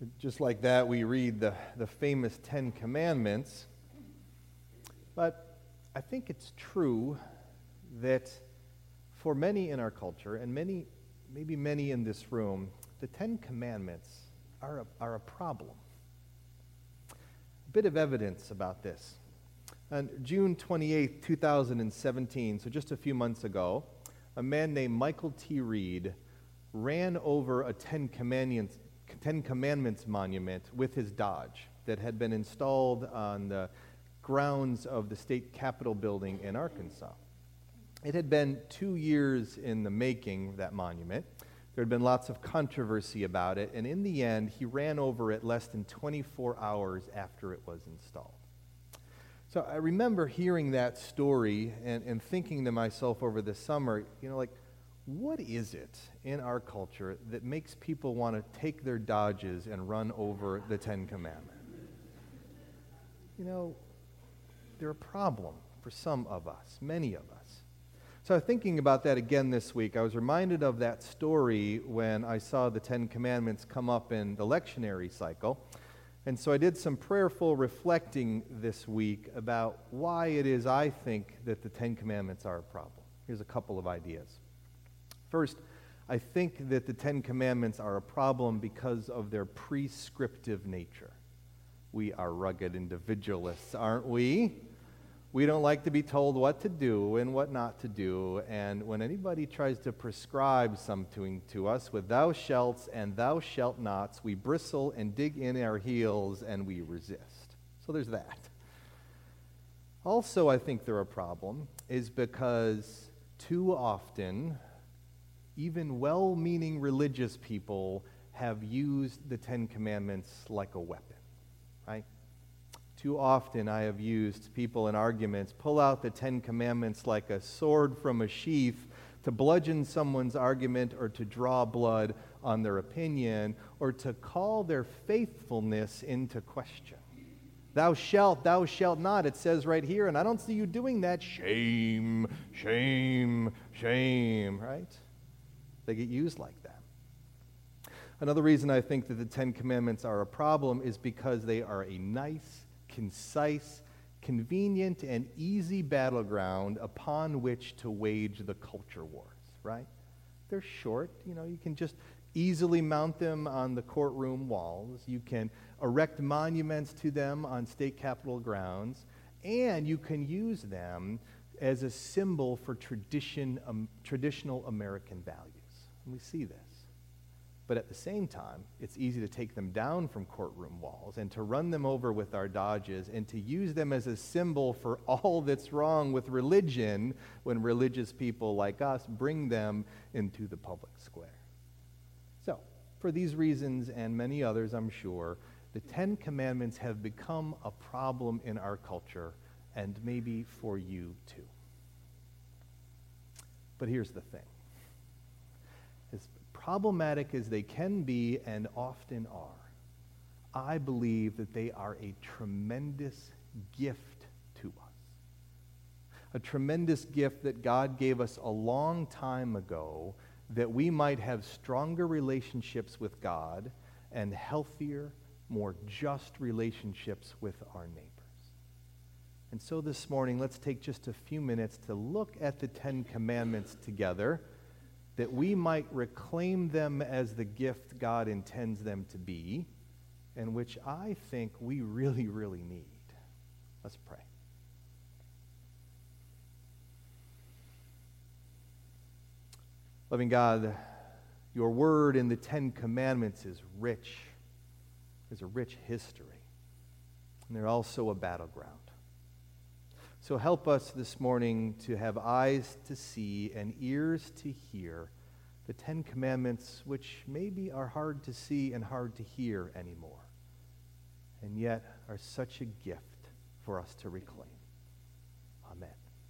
Just like that, we read the famous Ten Commandments. But I think it's true that for many in our culture, and maybe many in this room, the Ten Commandments are a problem. A bit of evidence about this. On June 28, 2017, so just a few months ago, a man named Michael T. Reed ran over a Ten Commandments monument with his Dodge that had been installed on the grounds of the state capitol building in Arkansas. It had been 2 years in the making, that monument. There had been lots of controversy about it, and in the end, he ran over it less than 24 hours after it was installed. So I remember hearing that story and thinking to myself over the summer, what is it in our culture that makes people want to take their Dodges and run over the Ten Commandments? They're a problem for some of us, many of us. So thinking about that again this week, I was reminded of that story when I saw the Ten Commandments come up in the lectionary cycle. And so I did some prayerful reflecting this week about why it is I think that the Ten Commandments are a problem. Here's a couple of ideas. First, I think that the Ten Commandments are a problem because of their prescriptive nature. We are rugged individualists, aren't we? We don't like to be told what to do and what not to do, and when anybody tries to prescribe something to us with thou shalts and thou shalt nots, we bristle and dig in our heels and we resist. So there's that. Also, I think they're a problem is because too often, even well-meaning religious people have used the Ten Commandments like a weapon, right? Too often I have used people in arguments pull out the Ten Commandments like a sword from a sheath to bludgeon someone's argument or to draw blood on their opinion or to call their faithfulness into question. Thou shalt not, it says right here, and I don't see you doing that. Shame, shame, shame, right? They get used like that. Another reason I think that the Ten Commandments are a problem is because they are a nice, concise, convenient, and easy battleground upon which to wage the culture wars, right? They're short. You can just easily mount them on the courtroom walls. You can erect monuments to them on state capitol grounds, and you can use them as a symbol for traditional American values. And we see this. But at the same time, it's easy to take them down from courtroom walls and to run them over with our Dodges and to use them as a symbol for all that's wrong with religion when religious people like us bring them into the public square. So, for these reasons and many others, I'm sure, the Ten Commandments have become a problem in our culture, and maybe for you too. But here's the thing. As problematic as they can be and often are, I believe that they are a tremendous gift to us. A tremendous gift that God gave us a long time ago that we might have stronger relationships with God and healthier, more just relationships with our neighbors. And so this morning, let's take just a few minutes to look at the Ten Commandments together, that we might reclaim them as the gift God intends them to be, and which I think we really, really need. Let's pray. Loving God, your word in the Ten Commandments is rich. There's a rich history. And they're also a battleground. So help us this morning to have eyes to see and ears to hear the Ten Commandments, which maybe are hard to see and hard to hear anymore, and yet are such a gift for us to reclaim. Amen.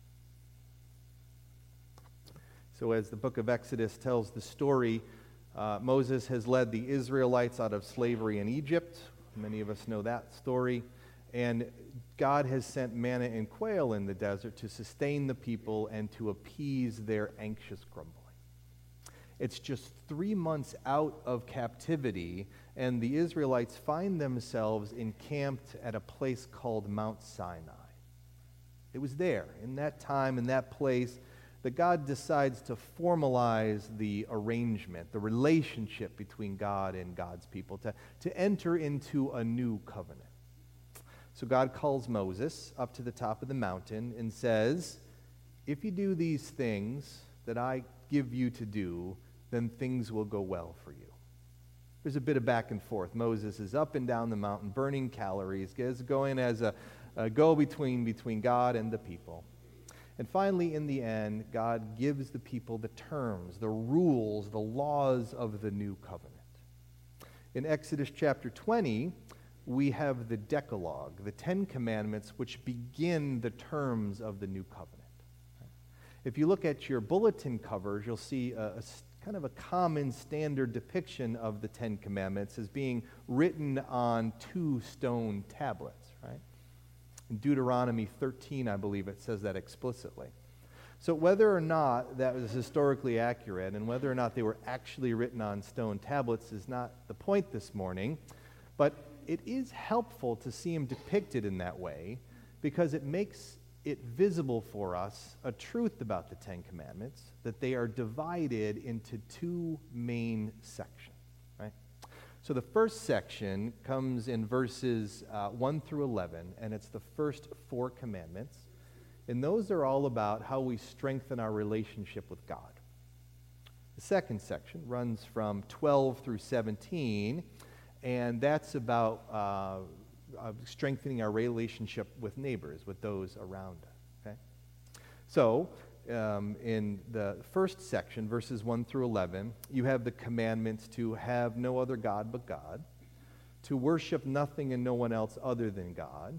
So as the book of Exodus tells the story, Moses has led the Israelites out of slavery in Egypt. Many of us know that story. And God has sent manna and quail in the desert to sustain the people and to appease their anxious grumbling. It's just 3 months out of captivity, and the Israelites find themselves encamped at a place called Mount Sinai. It was there, in that time, in that place, that God decides to formalize the arrangement, the relationship between God and God's people, to enter into a new covenant. So God calls Moses up to the top of the mountain and says, if you do these things that I give you to do, then things will go well for you. There's a bit of back and forth. Moses is up and down the mountain, burning calories, going as a go-between between God and the people. And finally, in the end, God gives the people the terms, the rules, the laws of the new covenant. In Exodus chapter 20, we have the Decalogue, the 10 Commandments, which begin the terms of the new covenant. If you look at your bulletin covers, you'll see a kind of a common standard depiction of the 10 Commandments as being written on 2 stone tablets, right? In Deuteronomy 13, I believe it says that explicitly. So whether or not that was historically accurate and whether or not they were actually written on stone tablets is not the point this morning, but it is helpful to see them depicted in that way because it makes it visible for us a truth about the 10 Commandments, that they are divided into 2 main sections, right? So the first section comes in verses 1 through 11, and it's the first 4 commandments. And those are all about how we strengthen our relationship with God. The second section runs from 12 through 17, and that's about strengthening our relationship with neighbors, with those around us. Okay? So, in the first section, verses 1 through 11, you have the commandments to have no other God but God, to worship nothing and no one else other than God,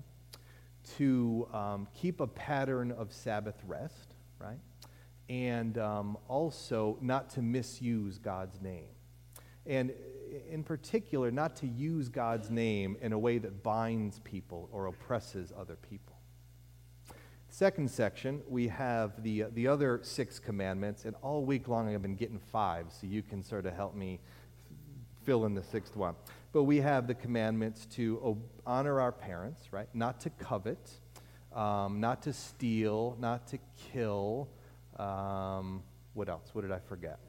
to keep a pattern of Sabbath rest, right? And also not to misuse God's name. And in particular, not to use God's name in a way that binds people or oppresses other people. Second section, we have the other 6 commandments, and all week long I've been getting 5, so you can sort of help me fill in the 6th one. But we have the commandments to honor our parents, right? Not to covet, not to steal, not to kill. What else? What did I forget?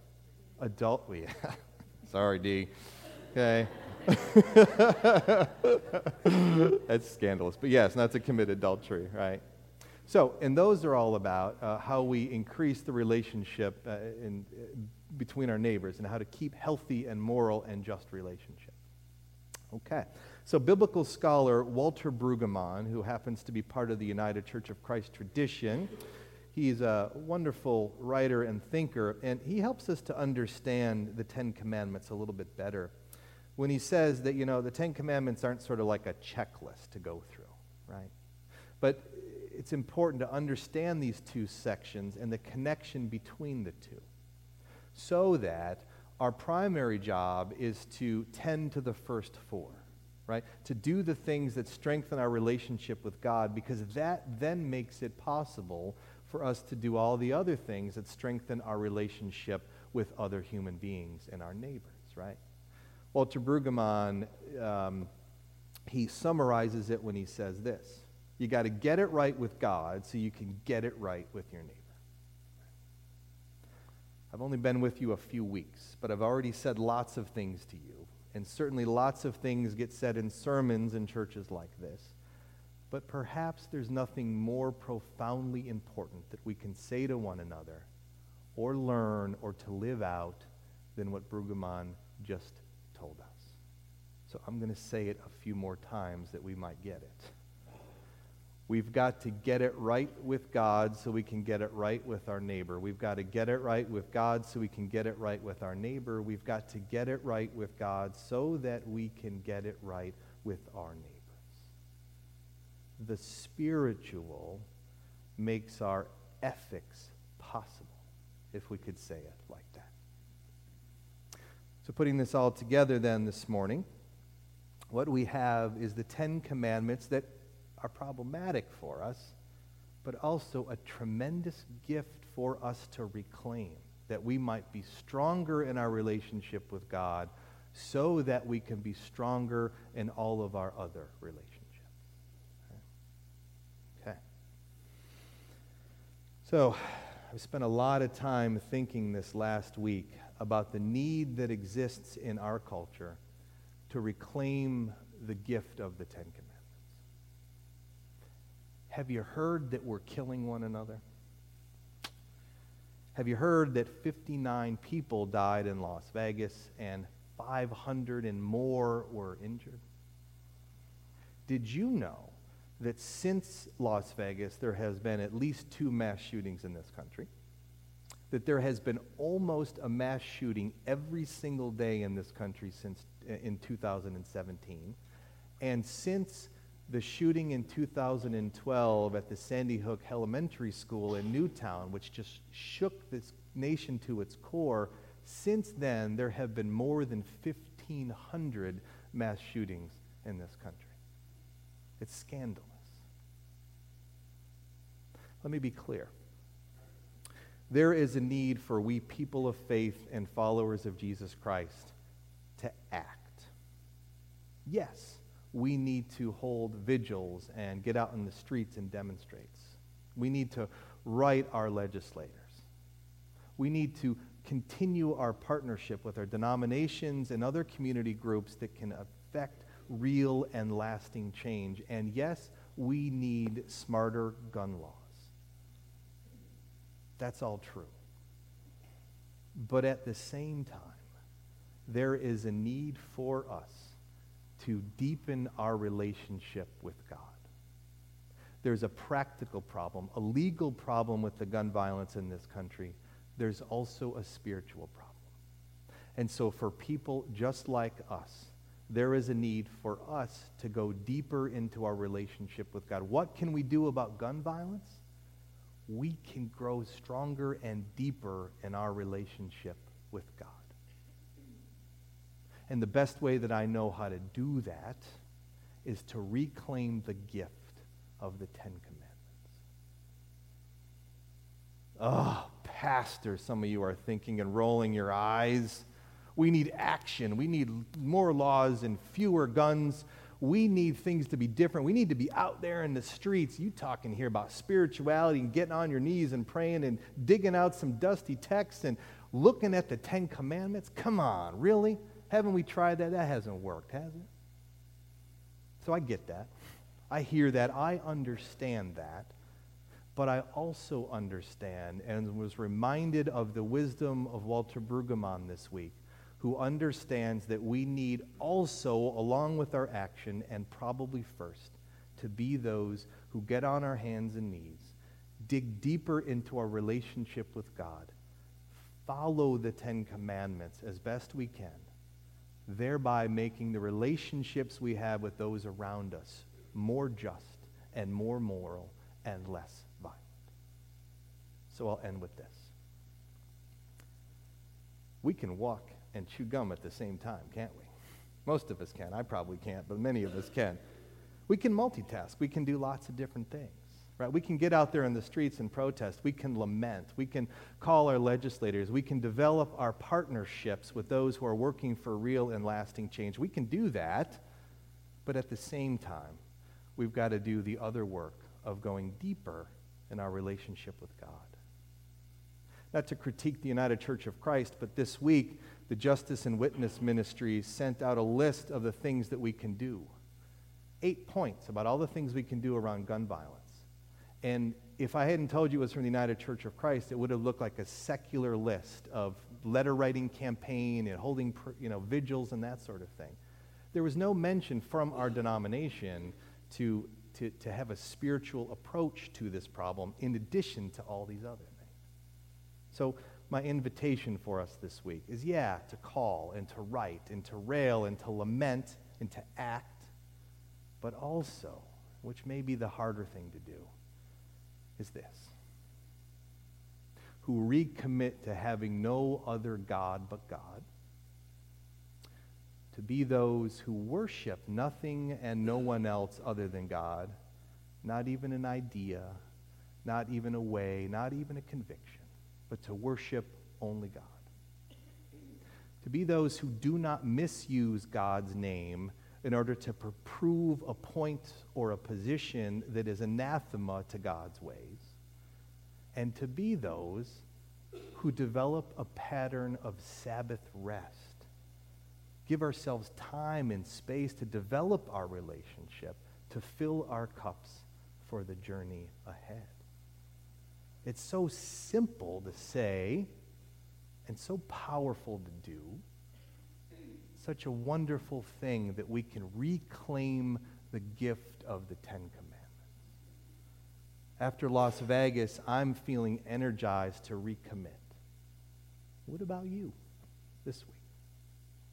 Sorry, D. Okay. That's scandalous. But yes, not to commit adultery, right? So, and those are all about how we increase the relationship between our neighbors and how to keep healthy and moral and just relationships. Okay. So biblical scholar Walter Brueggemann, who happens to be part of the United Church of Christ tradition, he's a wonderful writer and thinker, and he helps us to understand the 10 Commandments a little bit better when he says that, the 10 Commandments aren't sort of like a checklist to go through, right? But it's important to understand these 2 sections and the connection between the 2 so that our primary job is to tend to the first 4, right? To do the things that strengthen our relationship with God, because that then makes it possible for us to do all the other things that strengthen our relationship with other human beings and our neighbors, right? Walter Brueggemann, he summarizes it when he says this: you got to get it right with God so you can get it right with your neighbor. I've only been with you a few weeks, but I've already said lots of things to you, and certainly lots of things get said in sermons in churches like this. But perhaps there's nothing more profoundly important that we can say to one another or learn or to live out than what Brueggemann just told us. So I'm going to say it a few more times that we might get it. We've got to get it right with God so we can get it right with our neighbor. We've got to get it right with God so we can get it right with our neighbor. We've got to get it right with God so that we can get it right with our neighbors. The spiritual makes our ethics possible, if we could say it like that. So putting this all together then this morning, what we have is the 10 Commandments that are problematic for us, but also a tremendous gift for us to reclaim that we might be stronger in our relationship with God so that we can be stronger in all of our other relationships. Okay. So, I've spent a lot of time thinking this last week about the need that exists in our culture to reclaim the gift of the Ten Commandments. Have you heard that we're killing one another? Have you heard that 59 people died in Las Vegas and 500 and more were injured? Did you know that since Las Vegas there has been at least 2 mass shootings in this country? That there has been almost a mass shooting every single day in this country since in 2017. And since the shooting in 2012 at the Sandy Hook Elementary School in Newtown, which just shook this nation to its core, since then there have been more than 1,500 mass shootings in this country. It's scandalous. Let me be clear. There is a need for we people of faith and followers of Jesus Christ to act. Yes, we need to hold vigils and get out in the streets and demonstrate. We need to write our legislators. We need to continue our partnership with our denominations and other community groups that can affect real and lasting change. And yes, we need smarter gun laws. That's all true. But at the same time, there is a need for us to deepen our relationship with God. There's a practical problem, a legal problem with the gun violence in this country. There's also a spiritual problem. And so for people just like us, there is a need for us to go deeper into our relationship with God. What can we do about gun violence? We can grow stronger and deeper in our relationship with God. And the best way that I know how to do that is to reclaim the gift of the Ten Commandments. Oh, Pastor, some of you are thinking and rolling your eyes. We need action. We need more laws and fewer guns. We need things to be different. We need to be out there in the streets. You talking here about spirituality and getting on your knees and praying and digging out some dusty texts and looking at the Ten Commandments? Come on, really? Haven't we tried that? That hasn't worked, has it? So I get that. I hear that. I understand that. But I also understand and was reminded of the wisdom of Walter Brueggemann this week, who understands that we need also, along with our action, and probably first, to be those who get on our hands and knees, dig deeper into our relationship with God, follow the Ten Commandments as best we can, thereby making the relationships we have with those around us more just and more moral and less violent. So I'll end with this. We can walk and chew gum at the same time, can't we? Most of us can. I probably can't, but many of us can. We can multitask. We can do lots of different things, right? We can get out there in the streets and protest. We can lament. We can call our legislators. We can develop our partnerships with those who are working for real and lasting change. We can do that, but at the same time, we've got to do the other work of going deeper in our relationship with God. Not to critique the United Church of Christ, but this week, the Justice and Witness Ministries sent out a list of the things that we can do. 8 points about all the things we can do around gun violence. And if I hadn't told you it was from the United Church of Christ, it would have looked like a secular list of letter-writing campaign and holding vigils and that sort of thing. There was no mention from our denomination to have a spiritual approach to this problem in addition to all these other things. So my invitation for us this week is, to call and to write and to rail and to lament and to act, but also, which may be the harder thing to do, is this: who recommit to having no other God but God, to be those who worship nothing and no one else other than God, not even an idea, not even a way, not even a conviction, but to worship only God. To be those who do not misuse God's name in order to prove a point or a position that is anathema to God's ways. And to be those who develop a pattern of Sabbath rest. Give ourselves time and space to develop our relationship, to fill our cups for the journey ahead. It's so simple to say and so powerful to do. Such a wonderful thing that we can reclaim the gift of the Ten Commandments. After Las Vegas, I'm feeling energized to recommit. What about you this week?